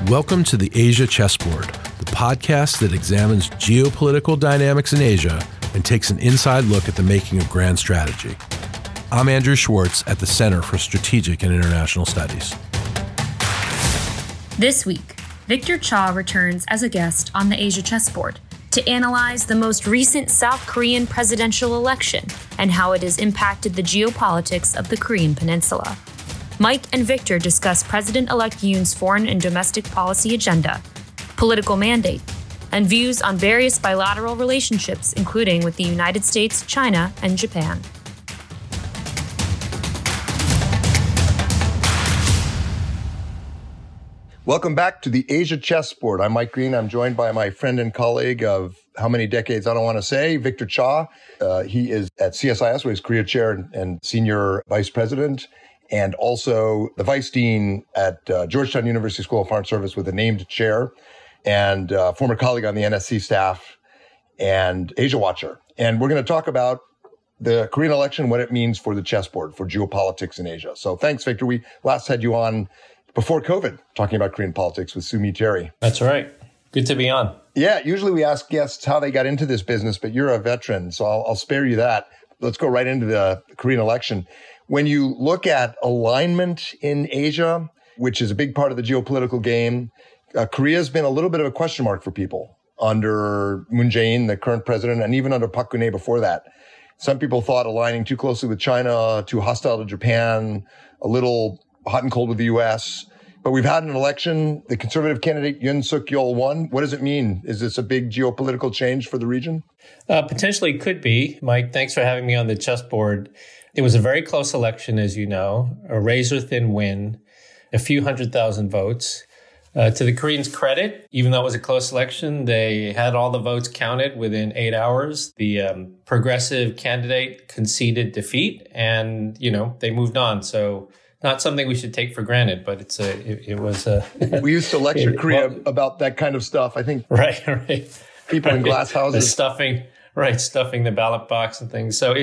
Welcome to the Asia Chessboard, the podcast that examines geopolitical dynamics in Asia and takes an inside look at the making of grand strategy. I'm Andrew Schwartz at the Center for Strategic and International Studies. This week, Victor Cha returns as a guest on the Asia Chessboard to analyze the most recent South Korean presidential election and how it has impacted the geopolitics of the Korean Peninsula. Mike and Victor discuss President-elect Yoon's foreign and domestic policy agenda, political mandate, and views on various bilateral relationships, including with the United States, China, and Japan. Welcome back to the Asia Chessboard. I'm Mike Green. I'm joined by my friend and colleague of how many decades, I don't want to say, Victor Cha. He is at CSIS, where he's Korea Chair and Senior Vice President, and also the Vice Dean at Georgetown University School of Foreign Service with a named chair, and former colleague on the NSC staff, and Asia Watcher. And we're going to talk about the Korean election, what it means for the chessboard, for geopolitics in Asia. So thanks, Victor. We last had you on before COVID, talking about Korean politics with Sumi Terry. That's right. Good to be on. Yeah, usually we ask guests how they got into this business, but you're a veteran, so I'll spare you that. Let's go right into the Korean election. When you look at alignment in Asia, which is a big part of the geopolitical game, Korea's been a little bit of a question mark for people under Moon Jae-in, the current president, and even under Park Geun-hye before that. Some people thought aligning too closely with China, too hostile to Japan, a little hot and cold with the U.S., but we've had an election. The conservative candidate Yoon Suk-yeol won. What does it mean? Is this a big geopolitical change for the region? Potentially could be. Mike, thanks for having me on the chessboard. It was a very close election, as you know, a razor-thin win, a few 100,000 votes. To the Koreans' credit, even though it was a close election, they had all the votes counted within 8 hours. The progressive candidate conceded defeat, and, they moved on. So not something we should take for granted, but it was a... We used to lecture Korea about that kind of stuff, I think. Right. People in glass houses. The stuffing the ballot box and things. So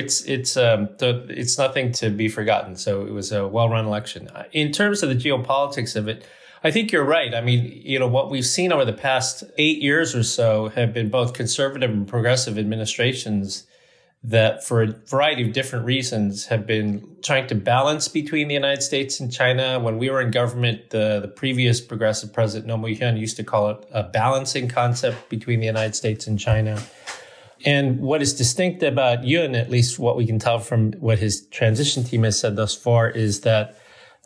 it's nothing to be forgotten. So it was a well-run election. In terms of the geopolitics of it, I think you're right. I mean, what we've seen over the past 8 years or so have been both conservative and progressive administrations that, for a variety of different reasons, have been trying to balance between the United States and China. When we were in government, the previous progressive president, Roh Moo-hyun, used to call it a balancing concept between the United States and China. And what is distinct about Yoon, at least what we can tell from what his transition team has said thus far, is that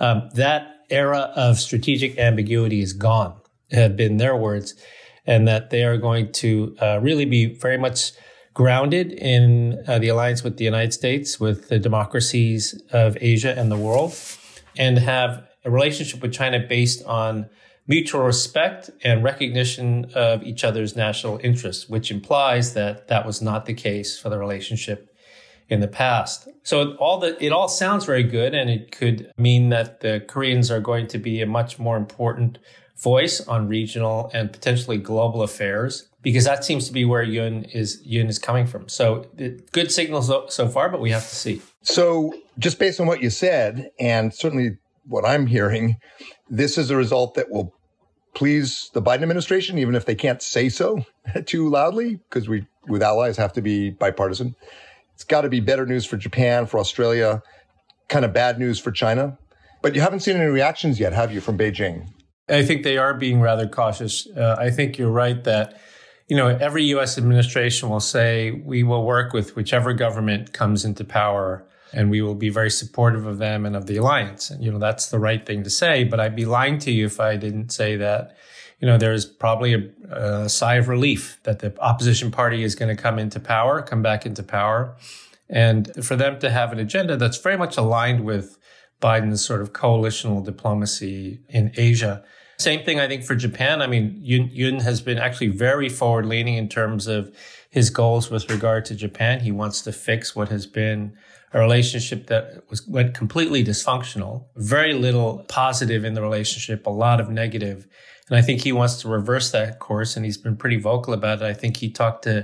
that era of strategic ambiguity is gone, have been their words, and that they are going to really be very much grounded in the alliance with the United States, with the democracies of Asia and the world, and have a relationship with China based on mutual respect and recognition of each other's national interests, which implies that that was not the case for the relationship in the past. So it all sounds very good, and it could mean that the Koreans are going to be a much more important voice on regional and potentially global affairs, because that seems to be where Yoon is coming from. So good signals so far, but we have to see. So just based on what you said, and certainly what I'm hearing, this is a result that will please the Biden administration, even if they can't say so too loudly, because we, with allies, have to be bipartisan. It's got to be better news for Japan, for Australia, kind of bad news for China. But you haven't seen any reactions yet, have you, from Beijing? I think they are being rather cautious. I think you're right that, every U.S. administration will say we will work with whichever government comes into power, and we will be very supportive of them and of the alliance. And, that's the right thing to say. But I'd be lying to you if I didn't say that, there's probably a sigh of relief that the opposition party is going to come back into power. And for them to have an agenda that's very much aligned with Biden's sort of coalitional diplomacy in Asia. Same thing, I think, for Japan. I mean, Yoon has been actually very forward-leaning in terms of his goals with regard to Japan. He wants to fix what has been a relationship that went completely dysfunctional, very little positive in the relationship, a lot of negative. And I think he wants to reverse that course, and he's been pretty vocal about it. I think he talked to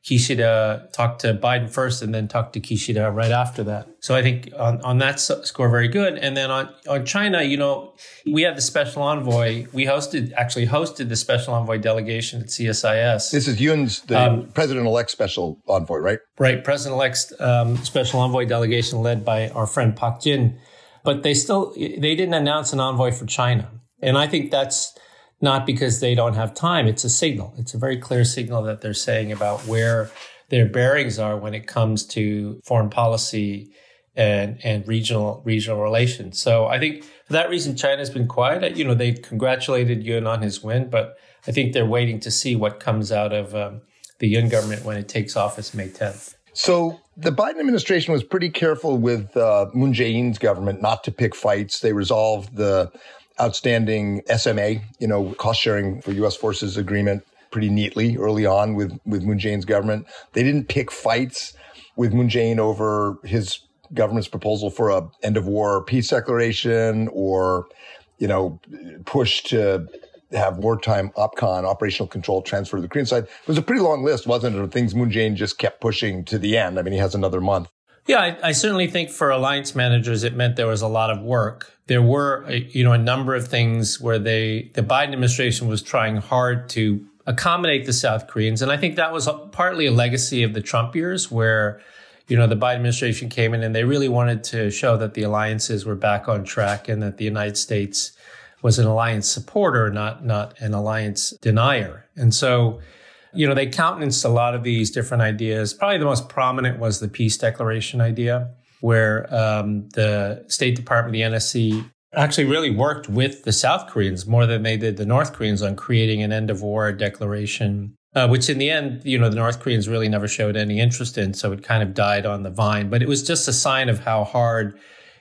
Kishida talked to Biden first and then talked to Kishida right after that. So I think on that score, very good. And then on China, we had the special envoy. We actually hosted the special envoy delegation at CSIS. This is Yoon's, the president-elect special envoy, right? Right. President-elect's special envoy delegation led by our friend Pak Jin. But they didn't announce an envoy for China. And I think that's not because they don't have time. It's a signal. It's a very clear signal that they're saying about where their bearings are when it comes to foreign policy and regional relations. So I think for that reason, China's been quiet. They congratulated Yoon on his win, but I think they're waiting to see what comes out of the Yoon government when it takes office May 10th. So the Biden administration was pretty careful with Moon Jae-in's government not to pick fights. They resolved the outstanding SMA, cost sharing for U.S. forces agreement pretty neatly early on with Moon Jae-in's government. They didn't pick fights with Moon Jae-in over his government's proposal for a end of war peace declaration or, push to have wartime OPCON, operational control, transfer to the Korean side. It was a pretty long list, wasn't it, of things Moon Jae-in just kept pushing to the end. I mean, he has another month. Yeah, I certainly think for alliance managers, it meant there was a lot of work. There were, a number of things where the Biden administration was trying hard to accommodate the South Koreans. And I think that was partly a legacy of the Trump years where, the Biden administration came in and they really wanted to show that the alliances were back on track and that the United States was an alliance supporter, not an alliance denier. And so, they countenanced a lot of these different ideas. Probably the most prominent was the peace declaration idea, where the State Department, the NSC, actually really worked with the South Koreans more than they did the North Koreans on creating an end of war declaration, which in the end, the North Koreans really never showed any interest in. So it kind of died on the vine. But it was just a sign of how hard,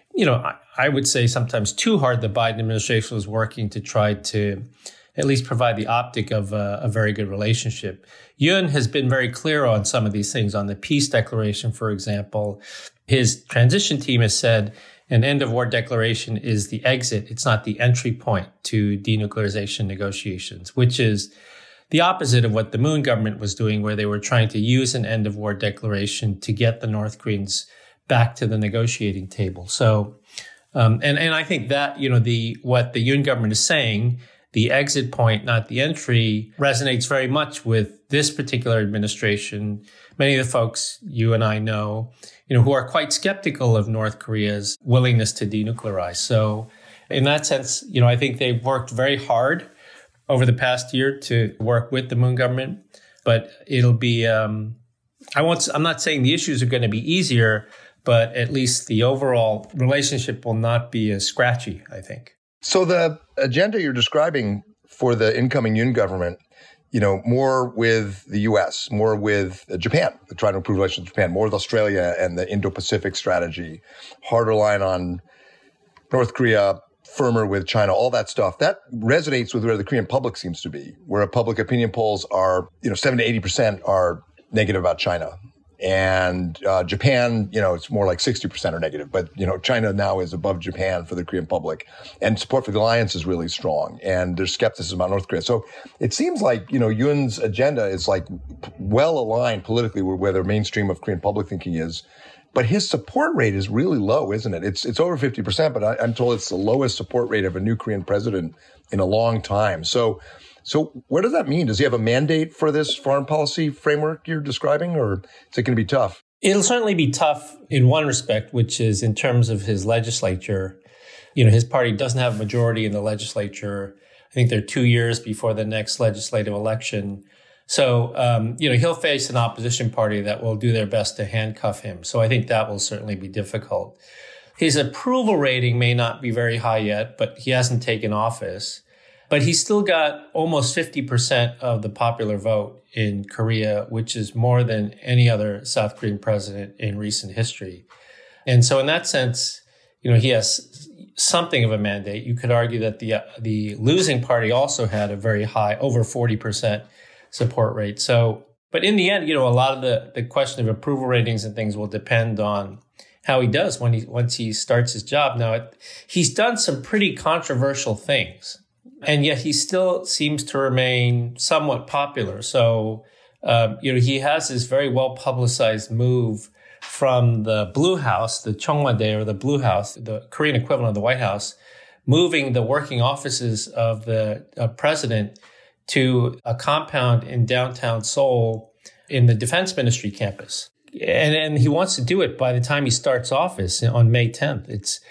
I would say sometimes too hard, the Biden administration was working to try to at least provide the optic of a very good relationship. Yoon has been very clear on some of these things. On the peace declaration, for example, his transition team has said an end of war declaration is the exit. It's not the entry point to denuclearization negotiations, which is the opposite of what the Moon government was doing, where they were trying to use an end of war declaration to get the North Koreans back to the negotiating table. So, and I think that, what the Yoon government is saying, the exit point, not the entry, resonates very much with this particular administration. Many of the folks you and I know, who are quite skeptical of North Korea's willingness to denuclearize. So in that sense, I think they've worked very hard over the past year to work with the Moon government, but it'll be, I'm not saying the issues are going to be easier, but at least the overall relationship will not be as scratchy, I think. So the agenda you're describing for the incoming Yoon government, more with the U.S., more with Japan, trying to improve relations with Japan, more with Australia and the Indo-Pacific strategy, harder line on North Korea, firmer with China, all that stuff, that resonates with where the Korean public seems to be, where public opinion polls are, 7 to 80% are negative about China. And Japan, it's more like 60% are negative. But, China now is above Japan for the Korean public. And support for the alliance is really strong. And there's skepticism about North Korea. So it seems like, Yoon's agenda is like well aligned politically with where the mainstream of Korean public thinking is. But his support rate is really low, isn't it? It's over 50%, but I'm told it's the lowest support rate of a new Korean president in a long time. So what does that mean? Does he have a mandate for this foreign policy framework you're describing, or is it going to be tough? It'll certainly be tough in one respect, which is in terms of his legislature. His party doesn't have a majority in the legislature. I think they're 2 years before the next legislative election. So, he'll face an opposition party that will do their best to handcuff him. So I think that will certainly be difficult. His approval rating may not be very high yet, but he hasn't taken office. But he's still got almost 50% of the popular vote in Korea, which is more than any other South Korean president in recent history. And so in that sense, he has something of a mandate. You could argue that the losing party also had a very high, over 40% support rate. So, but in the end, a lot of the question of approval ratings and things will depend on how he does once he starts his job. Now, he's done some pretty controversial things. And yet he still seems to remain somewhat popular. So he has this very well publicized move from the Blue House, the Cheongwade, or the Blue House, the Korean equivalent of the White House, moving the working offices of the president to a compound in downtown Seoul in the Defense Ministry campus. And he wants to do it by the time he starts office on May 10th.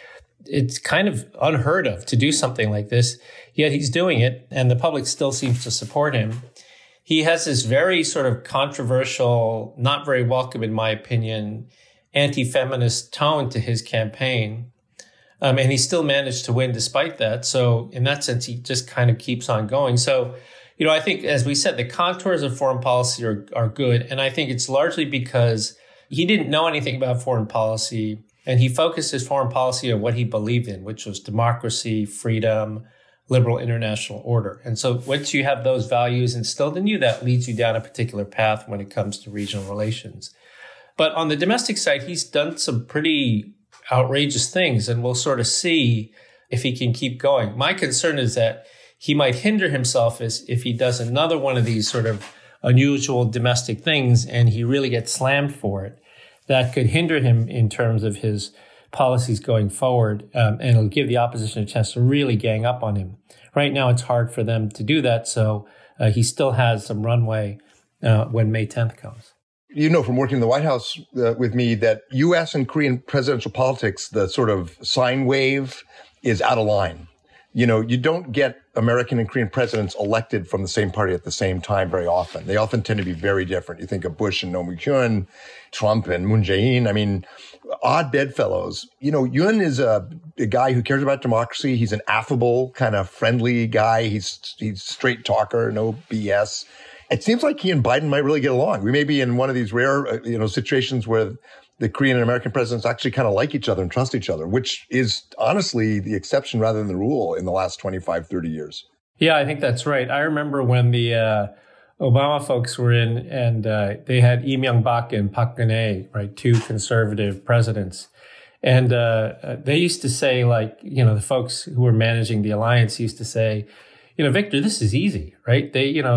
It's kind of unheard of to do something like this, yet he's doing it, and the public still seems to support him. He has this very sort of controversial, not very welcome, in my opinion, anti-feminist tone to his campaign. And he still managed to win despite that. So in that sense, he just kind of keeps on going. So, I think, as we said, the contours of foreign policy are good. And I think it's largely because he didn't know anything about foreign policy, and he focused his foreign policy on what he believed in, which was democracy, freedom, liberal international order. And so once you have those values instilled in you, that leads you down a particular path when it comes to regional relations. But on the domestic side, he's done some pretty outrageous things, and we'll sort of see if he can keep going. My concern is that he might hinder himself if he does another one of these sort of unusual domestic things and he really gets slammed for it. That could hinder him in terms of his policies going forward, and it'll give the opposition a chance to really gang up on him. Right now, it's hard for them to do that, so he still has some runway when May 10th comes. You know from working in the White House with me that U.S. and Korean presidential politics, the sort of sine wave is out of line. You don't get American and Korean presidents elected from the same party at the same time very often. They often tend to be very different. You think of Bush and Roh Moo-hyun, Trump and Moon Jae-in. I mean, odd bedfellows. Yoon is a guy who cares about democracy. He's an affable, kind of friendly guy. He's straight talker, no BS. It seems like he and Biden might really get along. We may be in one of these rare, situations where the Korean and American presidents actually kind of like each other and trust each other, which is honestly the exception rather than the rule in the last 25, 30 years. Yeah, I think that's right. I remember when the Obama folks were in and they had Lee Myung-bak and Park Geun-hye, right, two conservative presidents. And they used to say, the folks who were managing the alliance used to say, Victor, this is easy, right?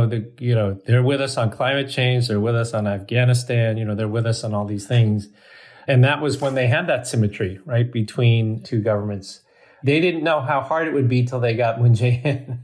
They're with us on climate change. They're with us on Afghanistan. They're with us on all these things. And that was when they had that symmetry, right, between two governments. They didn't know how hard it would be till they got Moon Jae-in.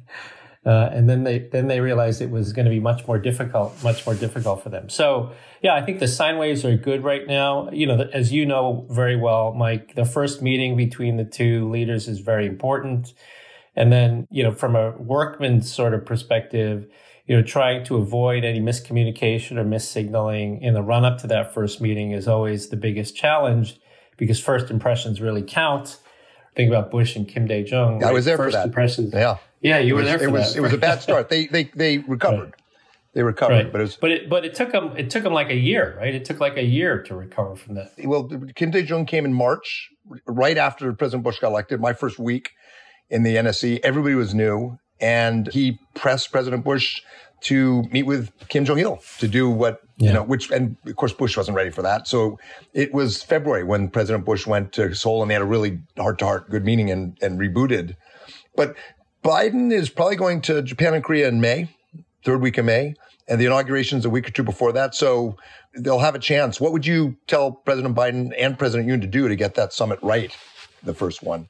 And then they realized it was going to be much more difficult for them. So, yeah, I think the sine waves are good right now. As you know very well, Mike, the first meeting between the two leaders is very important. And then, from a workman sort of perspective, trying to avoid any miscommunication or missignaling in the run up to that first meeting is always the biggest challenge because first impressions really count. Think about Bush and Kim Dae-jung. Right? I was there first for that. Impressions. Yeah, you were there for that. It was a bad start. They recovered. Right. They recovered, right. but it took them like a year, right? It took like a year to recover from that. Well, Kim Dae-jung came in March, right after President Bush got elected. My first week in the NSC, everybody was new, and he pressed President Bush to meet with Kim Jong-il to do what, and of course Bush wasn't ready for that. So it was February when President Bush went to Seoul and they had a really heart-to-heart good meeting and rebooted. But Biden is probably going to Japan and Korea in May, third week of May, and the inauguration's a week or two before that. So they'll have a chance. What would you tell President Biden and President Yoon to do to get that summit right, the first one?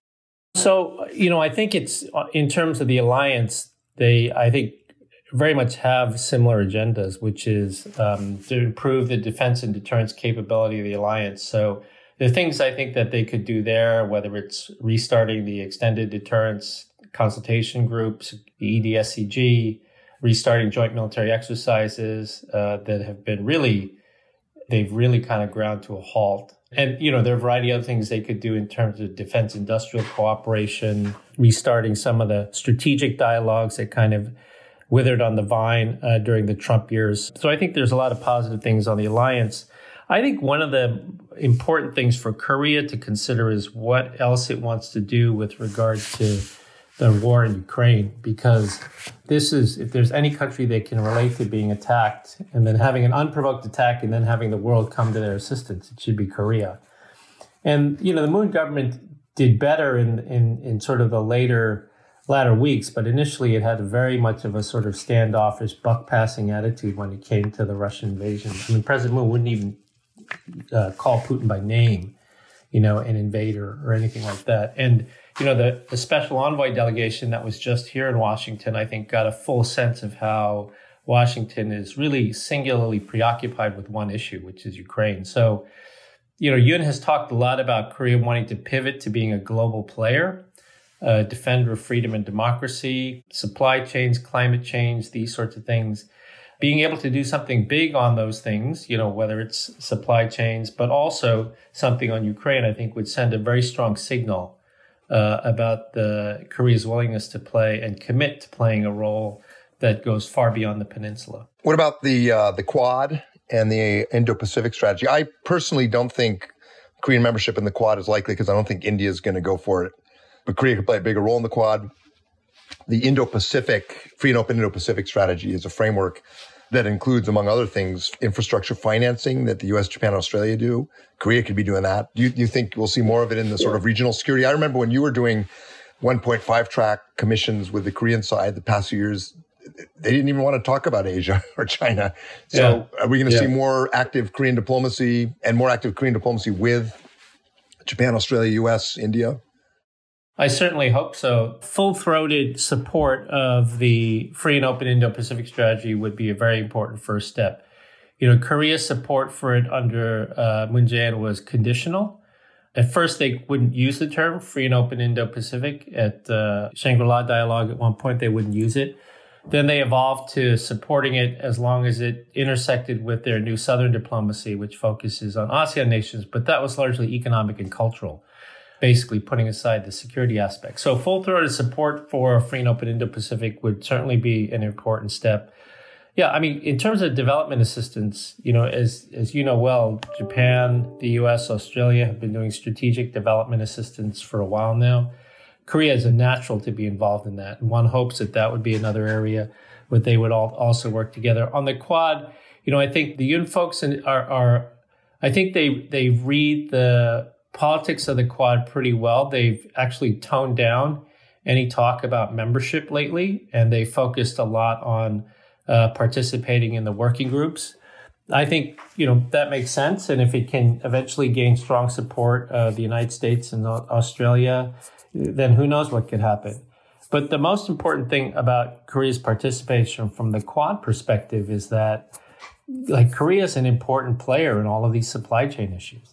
So, I think it's, in terms of the alliance, I think very much have similar agendas, which is to improve the defense and deterrence capability of the alliance. So the things I think that they could do there, whether it's restarting the extended deterrence consultation groups, the EDSCG, restarting joint military exercises that have been they've really kind of ground to a halt. And, there are a variety of other things they could do in terms of defense industrial cooperation, restarting some of the strategic dialogues that kind of withered on the vine during the Trump years. So I think there's a lot of positive things on the alliance. I think one of the important things for Korea to consider is what else it wants to do with regard to the war in Ukraine, because if there's any country they can relate to being attacked and then having an unprovoked attack and then having the world come to their assistance, it should be Korea. And, the Moon government did better in sort of the later latter weeks, but initially it had very much of a sort of standoffish, buck-passing attitude when it came to the Russian invasion. I mean, President Moon wouldn't even call Putin by name, an invader or anything like that. And, the special envoy delegation that was just here in Washington, I think, got a full sense of how Washington is really singularly preoccupied with one issue, which is Ukraine. So, Yoon has talked a lot about Korea wanting to pivot to being a global player, defender of freedom and democracy, supply chains, climate change, these sorts of things. Being able to do something big on those things, whether it's supply chains, but also something on Ukraine, I think would send a very strong signal about Korea's willingness to play and commit to playing a role that goes far beyond the peninsula. What about the Quad and the Indo-Pacific strategy? I personally don't think Korean membership in the Quad is likely because I don't think India is going to go for it. But Korea could play a bigger role in the Quad. The Indo-Pacific, free and open Indo-Pacific strategy is a framework that includes, among other things, infrastructure financing that the U.S., Japan, and Australia do. Korea could be doing that. Do you think we'll see more of it in the sort of regional security? I remember when you were doing 1.5 track commissions with the Korean side the past few years, they didn't even want to talk about Asia or China. So are we going to see more active Korean diplomacy and more active Korean diplomacy with Japan, Australia, U.S., India? I certainly hope so. Full-throated support of the free and open Indo-Pacific strategy would be a very important first step. Korea's support for it under Moon Jae-in was conditional. At first, they wouldn't use the term free and open Indo-Pacific. At Shangri-La Dialogue, at one point, they wouldn't use it. Then they evolved to supporting it as long as it intersected with their new Southern diplomacy, which focuses on ASEAN nations, but that was largely economic and cultural, basically putting aside the security aspect. So full-throated support for free and open Indo-Pacific would certainly be an important step. Yeah, I mean, in terms of development assistance, as you know well, Japan, the U.S., Australia have been doing strategic development assistance for a while now. Korea is a natural to be involved in that. And one hopes that would be another area where they would also work together. On the Quad, I think the Yoon folks I think they read the politics of the Quad pretty well. They've actually toned down any talk about membership lately, and they focused a lot on participating in the working groups. I think, that makes sense. And if it can eventually gain strong support of the United States and Australia, then who knows what could happen. But the most important thing about Korea's participation from the Quad perspective is that Korea is an important player in all of these supply chain issues.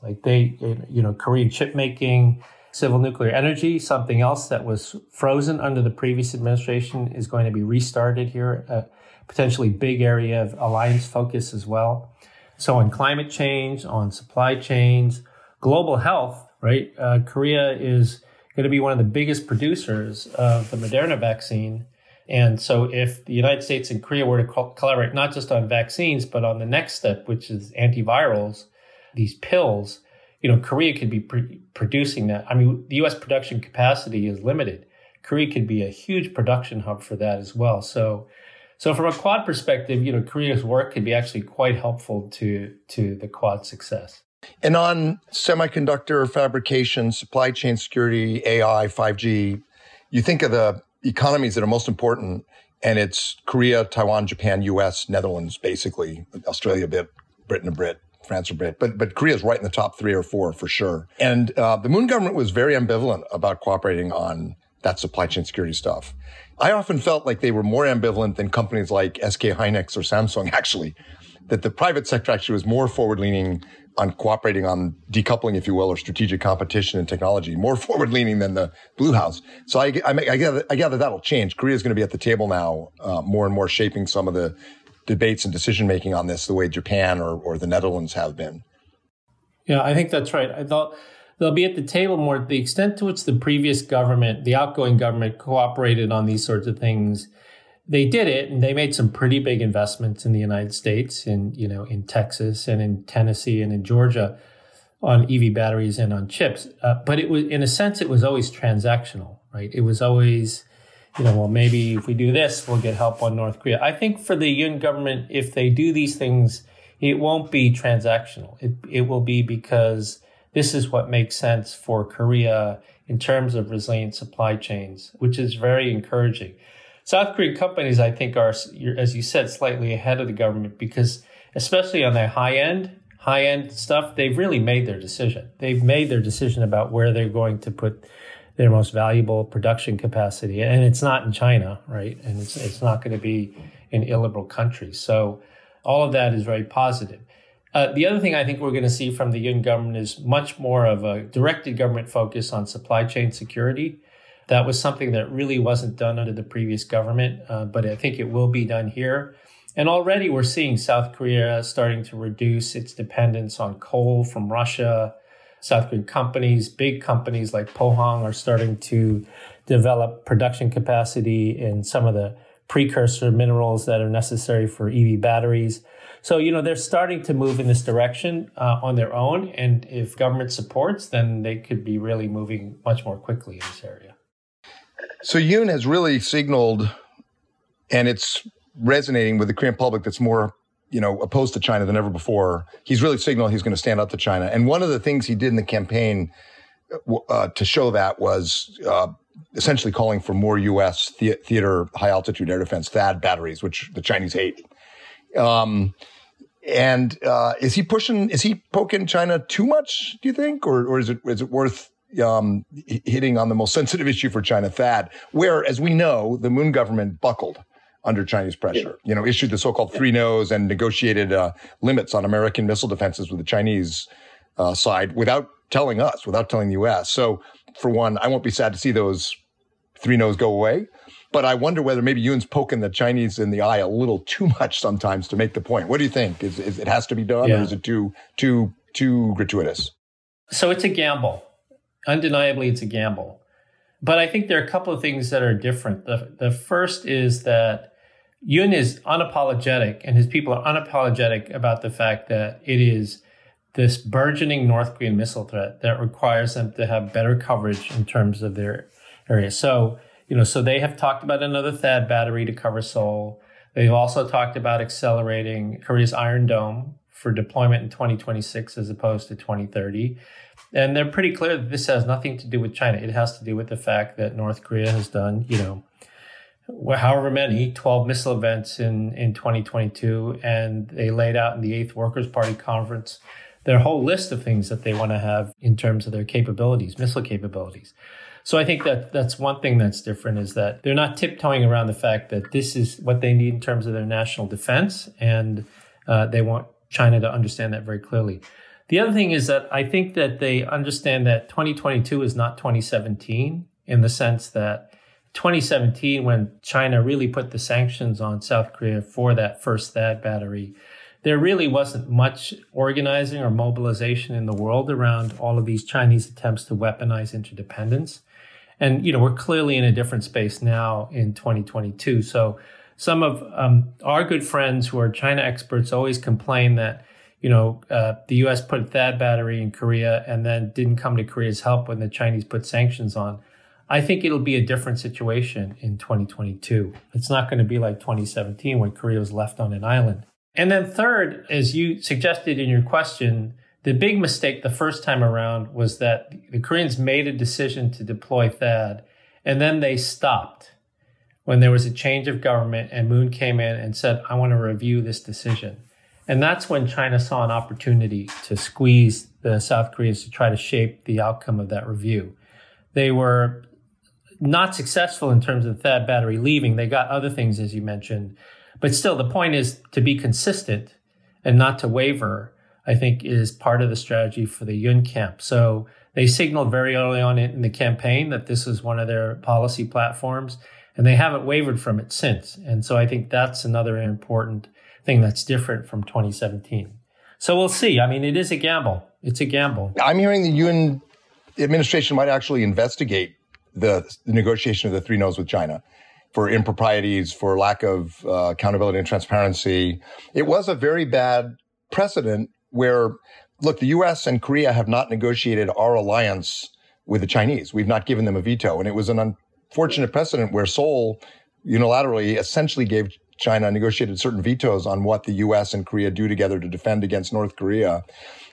Korean chip making, civil nuclear energy, something else that was frozen under the previous administration is going to be restarted here, a potentially big area of alliance focus as well. So on climate change, on supply chains, global health, right? Korea is going to be one of the biggest producers of the Moderna vaccine. And so if the United States and Korea were to collaborate not just on vaccines, but on the next step, which is antivirals, these pills, Korea could be producing that. I mean, the U.S. production capacity is limited. Korea could be a huge production hub for that as well. So from a Quad perspective, Korea's work could be actually quite helpful to the Quad success. And on semiconductor fabrication, supply chain security, AI, 5G, you think of the economies that are most important, and it's Korea, Taiwan, Japan, U.S., Netherlands, basically, Australia a bit, Britain a bit, France a bit. But Korea's right in the top 3 or 4 for sure. And the Moon government was very ambivalent about cooperating on that supply chain security stuff. I often felt like they were more ambivalent than companies like SK Hynix or Samsung, actually, that the private sector actually was more forward-leaning on cooperating on decoupling, if you will, or strategic competition and technology, more forward-leaning than the Blue House. So I gather that'll change. Korea is going to be at the table now, more and more shaping some of the debates and decision-making on this the way Japan or the Netherlands have been. Yeah, I think that's right. I thought they'll be at the table more. The extent to which the previous government, the outgoing government, cooperated on these sorts of things, they did it, and they made some pretty big investments in the United States, in Texas and in Tennessee and in Georgia on EV batteries and on chips. But it was, in a sense, it was always transactional, right? It was always, maybe if we do this, we'll get help on North Korea. I think for the Yoon government, if they do these things, it won't be transactional. It will be because this is what makes sense for Korea in terms of resilient supply chains, which is very encouraging. South Korean companies, I think, are, as you said, slightly ahead of the government because, especially on their high-end stuff, they've really made their decision. They've made their decision about where they're going to put their most valuable production capacity. And it's not in China, right? And it's not going to be in illiberal countries. So all of that is very positive. The other thing I think we're going to see from the Yoon government is much more of a directed government focus on supply chain security. That was something that really wasn't done under the previous government, but I think it will be done here. And already we're seeing South Korea starting to reduce its dependence on coal from Russia. South Korean companies, big companies like Pohang, are starting to develop production capacity in some of the precursor minerals that are necessary for EV batteries. So, they're starting to move in this direction on their own. And if government supports, then they could be really moving much more quickly in this area. So Yoon has really signaled, and it's resonating with the Korean public that's more, opposed to China than ever before. He's really signaled he's going to stand up to China. And one of the things he did in the campaign to show that was essentially calling for more U.S. theater high-altitude air defense THAAD batteries, which the Chinese hate. Is he poking China too much, do you think? Or is it worth hitting on the most sensitive issue for China, THAAD, where, as we know, the Moon government buckled under Chinese pressure, issued the so-called 3-Nos and negotiated limits on American missile defenses with the Chinese side without telling us, without telling the U.S. So, for one, I won't be sad to see those 3-Nos go away, but I wonder whether maybe Yoon's poking the Chinese in the eye a little too much sometimes to make the point. What do you think? Is it has to be done, or is it too gratuitous? So it's a gamble. Undeniably, it's a gamble. But I think there are a couple of things that are different. The first is that Yoon is unapologetic, and his people are unapologetic about the fact that it is this burgeoning North Korean missile threat that requires them to have better coverage in terms of their area. So, so they have talked about another THAAD battery to cover Seoul. They've also talked about accelerating Korea's Iron Dome for deployment in 2026 as opposed to 2030. And they're pretty clear that this has nothing to do with China. It has to do with the fact that North Korea has done, however many, 12 missile events in 2022. And they laid out in the 8th Workers' Party Conference their whole list of things that they want to have in terms of their capabilities, missile capabilities. So I think that that's one thing that's different, is that they're not tiptoeing around the fact that this is what they need in terms of their national defense. And they want China to understand that very clearly. The other thing is that I think that they understand that 2022 is not 2017, in the sense that 2017, when China really put the sanctions on South Korea for that first THAAD battery, there really wasn't much organizing or mobilization in the world around all of these Chinese attempts to weaponize interdependence. And, we're clearly in a different space now in 2022. So some of our good friends who are China experts always complain that, the U.S. put a THAAD battery in Korea and then didn't come to Korea's help when the Chinese put sanctions on. I think it'll be a different situation in 2022. It's not going to be like 2017 when Korea was left on an island. And then third, as you suggested in your question, the big mistake the first time around was that the Koreans made a decision to deploy THAAD, and then they stopped when there was a change of government and Moon came in and said, I want to review this decision. And that's when China saw an opportunity to squeeze the South Koreans to try to shape the outcome of that review. They were not successful in terms of the THAAD battery leaving. They got other things, as you mentioned. But still, the point is to be consistent and not to waver, I think, is part of the strategy for the Yoon camp. So they signaled very early on in the campaign that this is one of their policy platforms, and they haven't wavered from it since. And so I think that's another important thing that's different from 2017. So we'll see. I mean, it is a gamble. It's a gamble. I'm hearing the Yoon administration might actually investigate the negotiation of the 3-Nos with China for improprieties, for lack of accountability and transparency. It was a very bad precedent where, look, the U.S. and Korea have not negotiated our alliance with the Chinese. We've not given them a veto. And it was an unfortunate precedent where Seoul unilaterally essentially gave China negotiated certain vetoes on what the U.S. and Korea do together to defend against North Korea.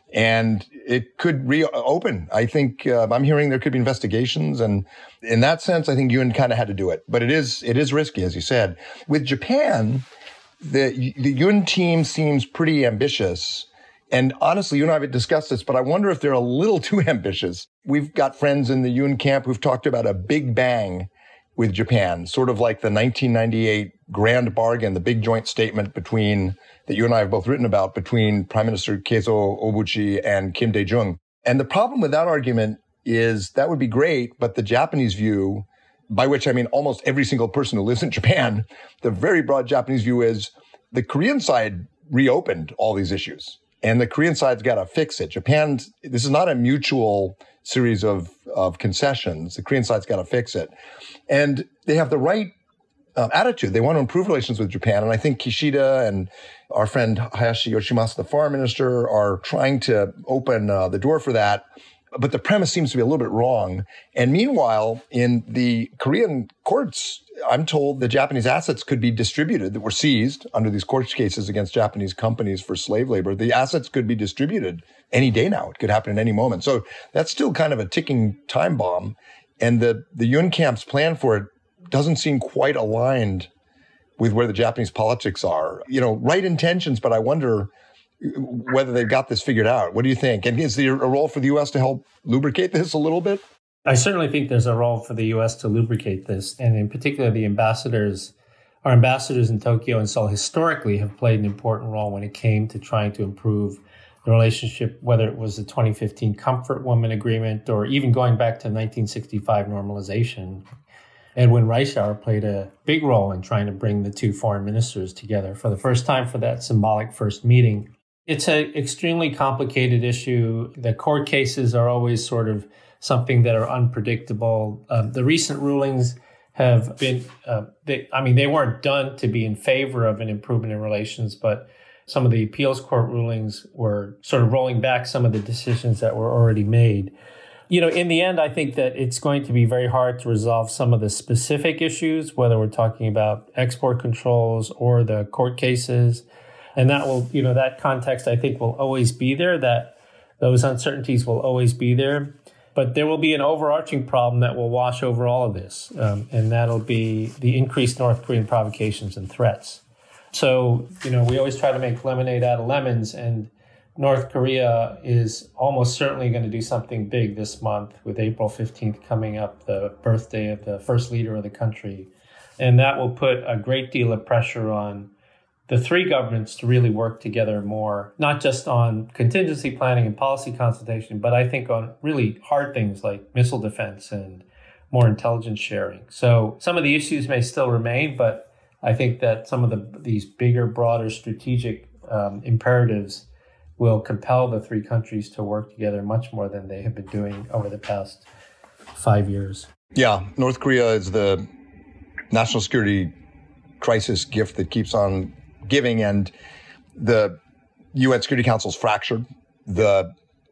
And it could reopen. I think I'm hearing there could be investigations. And in that sense, I think Yoon kind of had to do it. But it is risky, as you said. With Japan, the Yoon team seems pretty ambitious. And honestly, you and I have discussed this, but I wonder if they're a little too ambitious. We've got friends in the Yoon camp who've talked about a big bang with Japan, sort of like the 1998 grand bargain, the big joint statement that you and I have both written about between Prime Minister Keizo Obuchi and Kim Dae-jung. And the problem with that argument is that would be great, but the Japanese view, by which I mean almost every single person who lives in Japan, the very broad Japanese view is the Korean side reopened all these issues. And the Korean side's got to fix it. This is not a mutual series of concessions. The Korean side's got to fix it. And they have the right attitude. They want to improve relations with Japan. And I think Kishida and our friend Hayashi Yoshimasa, the foreign minister, are trying to open the door for that. But the premise seems to be a little bit wrong. And meanwhile, in the Korean courts, I'm told the Japanese assets could be distributed that were seized under these court cases against Japanese companies for slave labor. The assets could be distributed any day now. It could happen at any moment. So that's still kind of a ticking time bomb. And the Yoon camp's plan for it doesn't seem quite aligned with where the Japanese politics are. Right intentions, but I wonder whether they've got this figured out. What do you think? And is there a role for the U.S. to help lubricate this a little bit? I certainly think there's a role for the U.S. to lubricate this. And in particular, our ambassadors in Tokyo and Seoul historically have played an important role when it came to trying to improve the relationship, whether it was the 2015 Comfort Woman Agreement or even going back to 1965 normalization. Edwin Reischauer played a big role in trying to bring the two foreign ministers together for the first time for that symbolic first meeting. It's an extremely complicated issue. The court cases are always sort of something that are unpredictable. The recent rulings have been, they weren't done to be in favor of an improvement in relations, but some of the appeals court rulings were sort of rolling back some of the decisions that were already made. In the end, I think that it's going to be very hard to resolve some of the specific issues, whether we're talking about export controls or the court cases. And that will, that context, I think, will always be there, that those uncertainties will always be there. But there will be an overarching problem that will wash over all of this, and that'll be the increased North Korean provocations and threats. So, we always try to make lemonade out of lemons, and North Korea is almost certainly going to do something big this month with April 15th coming up, the birthday of the first leader of the country. And that will put a great deal of pressure on the three governments to really work together more, not just on contingency planning and policy consultation, but I think on really hard things like missile defense and more intelligence sharing. So some of the issues may still remain, but I think that some of these bigger, broader strategic imperatives will compel the three countries to work together much more than they have been doing over the past 5 years. Yeah, North Korea is the national security crisis gift that keeps on giving, and the UN Security Council is fractured. The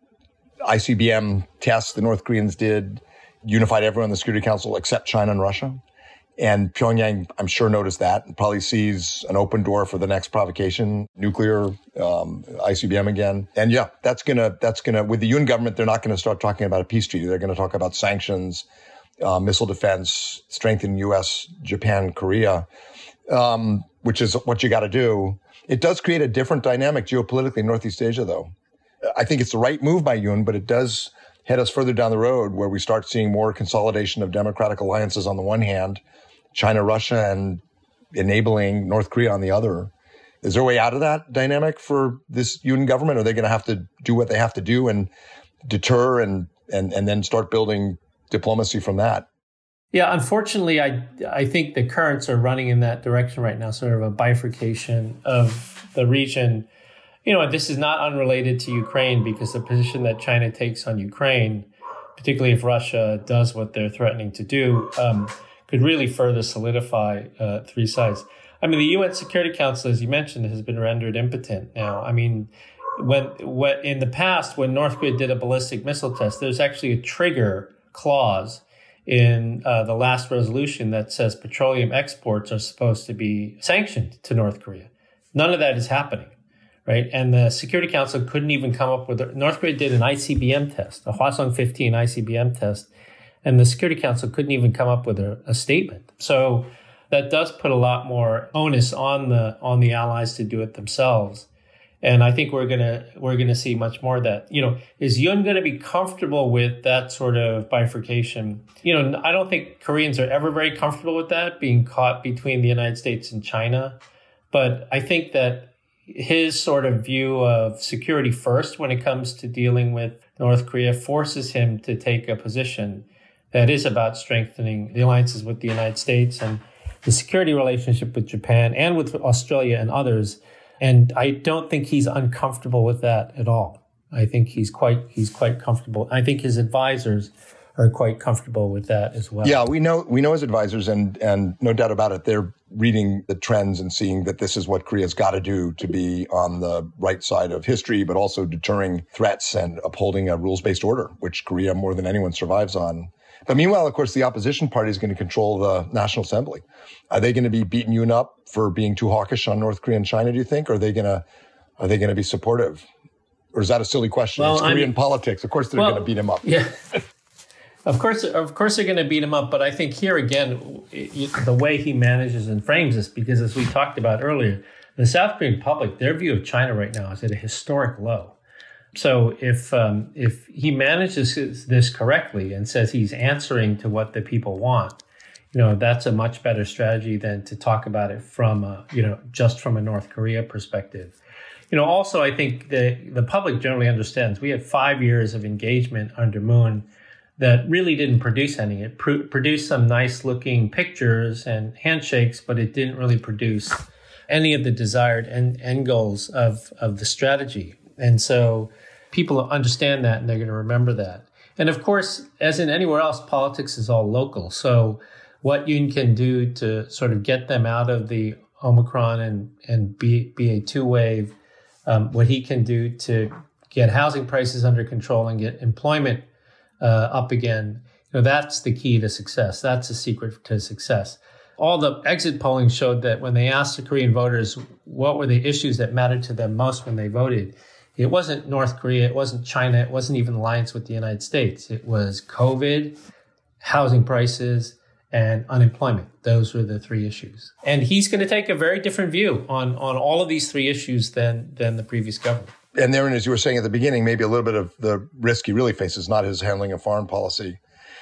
ICBM tests the North Koreans did unified everyone in the Security Council except China and Russia. And Pyongyang, I'm sure, noticed that and probably sees an open door for the next provocation, nuclear, ICBM again. And yeah, that's gonna, with the Yoon government, they're not gonna start talking about a peace treaty. They're gonna talk about sanctions, missile defense, strengthening U.S., Japan, Korea, which is what you got to do. It does create a different dynamic geopolitically in Northeast Asia, though. I think it's the right move by Yoon, but it does head us further down the road where we start seeing more consolidation of democratic alliances on the one hand, China, Russia, and enabling North Korea on the other. Is there a way out of that dynamic for this Yoon government? Are they going to have to do what they have to do and deter and then start building diplomacy from that? Yeah, unfortunately, I think the currents are running in that direction right now, sort of a bifurcation of the region. This is not unrelated to Ukraine because the position that China takes on Ukraine, particularly if Russia does what they're threatening to do, could really further solidify three sides. I mean, the UN Security Council, as you mentioned, has been rendered impotent now. I mean, when in the past, when North Korea did a ballistic missile test, there's actually a trigger clause in the last resolution that says petroleum exports are supposed to be sanctioned to North Korea. None of that is happening, right? And the Security Council couldn't even come up with North Korea did an ICBM test, a Hwasong 15 ICBM test, and the Security Council couldn't even come up with a statement. So that does put a lot more onus on the allies to do it themselves. And I think we're gonna see much more of that. Is Yoon going to be comfortable with that sort of bifurcation? I don't think Koreans are ever very comfortable with that, being caught between the United States and China. But I think that his sort of view of security first when it comes to dealing with North Korea forces him to take a position that is about strengthening the alliances with the United States and the security relationship with Japan and with Australia and others. And I don't think he's uncomfortable with that at all. I think he's quite comfortable. I think his advisors are quite comfortable with that as well. Yeah, we know his advisors, and no doubt about it, they're reading the trends and seeing that this is what Korea's got to do to be on the right side of history, but also deterring threats and upholding a rules-based order, which Korea more than anyone survives on. But meanwhile, of course, the opposition party is going to control the National Assembly. Are they going to be beating Yoon up for being too hawkish on North Korea and China, do you think? Or are they going to be supportive? Or is that a silly question? Well, it's Korean politics. Of course, they're going to beat him up. Yeah. Of course, they're going to beat him up. But I think here again, the way he manages and frames this, because as we talked about earlier, the South Korean public, their view of China right now is at a historic low. So if he manages this correctly and says he's answering to what the people want, that's a much better strategy than to talk about it from just from a North Korea perspective. Also, I think the public generally understands we had 5 years of engagement under Moon that really didn't produce any. It produced some nice looking pictures and handshakes, but it didn't really produce any of the desired end goals of the strategy. And so people understand that and they're going to remember that. And of course, as in anywhere else, politics is all local. So what Yoon can do to sort of get them out of the Omicron and BA2 wave, what he can do to get housing prices under control and get employment up again, that's the key to success. That's the secret to success. All the exit polling showed that when they asked the Korean voters what were the issues that mattered to them most when they voted, it wasn't North Korea, it wasn't China, it wasn't even alliance with the United States. It was COVID, housing prices, and unemployment. Those were the three issues. And he's going to take a very different view on all of these three issues than the previous government. And therein, as you were saying at the beginning, maybe a little bit of the risk he really faces, not his handling of foreign policy.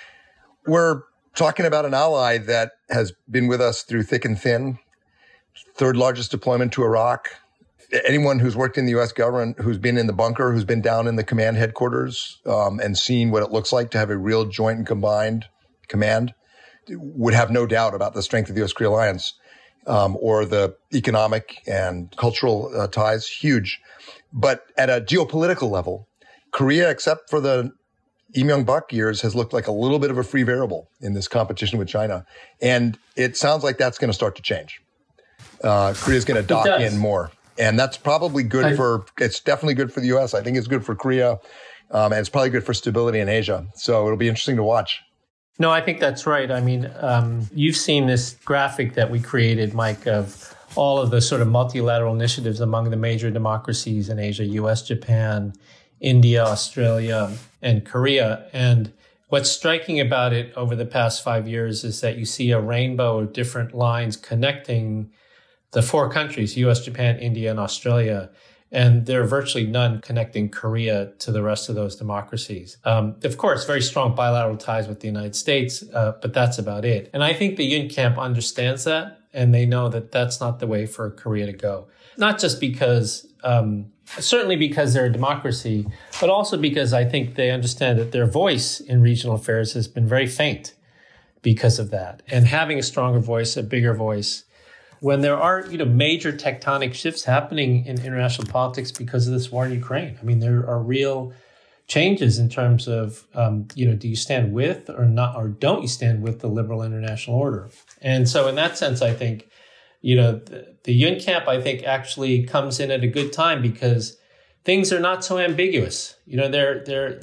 We're talking about an ally that has been with us through thick and thin, third largest deployment to Iraq. Anyone who's worked in the U.S. government, who's been in the bunker, who's been down in the command headquarters and seen what it looks like to have a real joint and combined command, would have no doubt about the strength of the U.S.-Korea alliance or the economic and cultural ties, huge. But at a geopolitical level, Korea, except for the Lee Myung-bak years, has looked like a little bit of a free variable in this competition with China. And it sounds like that's going to start to change. Korea's going to dock in more. And that's probably good it's definitely good for the U.S. I think it's good for Korea. And it's probably good for stability in Asia. So it'll be interesting to watch. No, I think that's right. I mean, you've seen this graphic that we created, Mike, of all of the sort of multilateral initiatives among the major democracies in Asia, U.S., Japan, India, Australia, and Korea. And what's striking about it over the past 5 years is that you see a rainbow of different lines connecting the four countries, U.S., Japan, India, and Australia. And there are virtually none connecting Korea to the rest of those democracies. Of course, very strong bilateral ties with the United States, but that's about it. And I think the Yoon camp understands that, and they know that that's not the way for Korea to go. Not just because, certainly because they're a democracy, but also because I think they understand that their voice in regional affairs has been very faint because of that. And having a stronger voice, a bigger voice, when there are, major tectonic shifts happening in international politics because of this war in Ukraine. I mean, there are real changes in terms of, do you stand with or not, or don't you stand with the liberal international order? And so in that sense, I think, the Yoon camp, I think, actually comes in at a good time because things are not so ambiguous. They're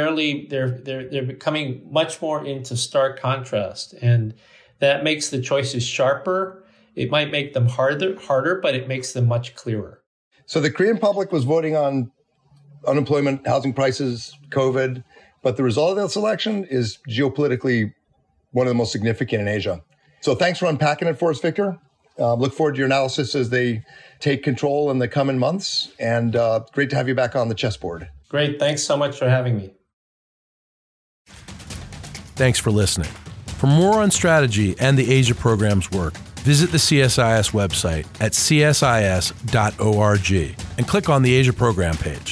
becoming much more into stark contrast, and that makes the choices sharper. It might make them harder, but it makes them much clearer. So the Korean public was voting on unemployment, housing prices, COVID, but the result of this election is geopolitically one of the most significant in Asia. So thanks for unpacking it for us, Victor. Look forward to your analysis as they take control in the coming months. And great to have you back on the chessboard. Great. Thanks so much for having me. Thanks for listening. For more on strategy and the Asia program's work, visit the CSIS website at csis.org and click on the Asia program page.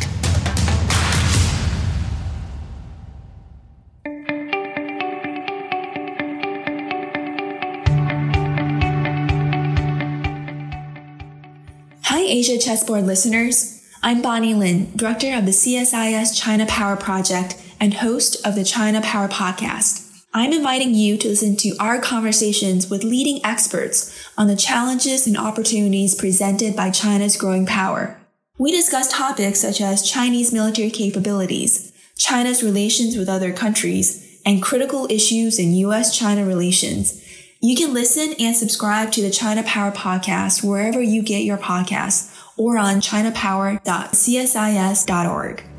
Hi, Asia Chessboard listeners. I'm Bonnie Lin, Director of the CSIS China Power Project and host of the China Power Podcast. I'm inviting you to listen to our conversations with leading experts on the challenges and opportunities presented by China's growing power. We discuss topics such as Chinese military capabilities, China's relations with other countries, and critical issues in U.S.-China relations. You can listen and subscribe to the China Power Podcast wherever you get your podcasts or on chinapower.csis.org.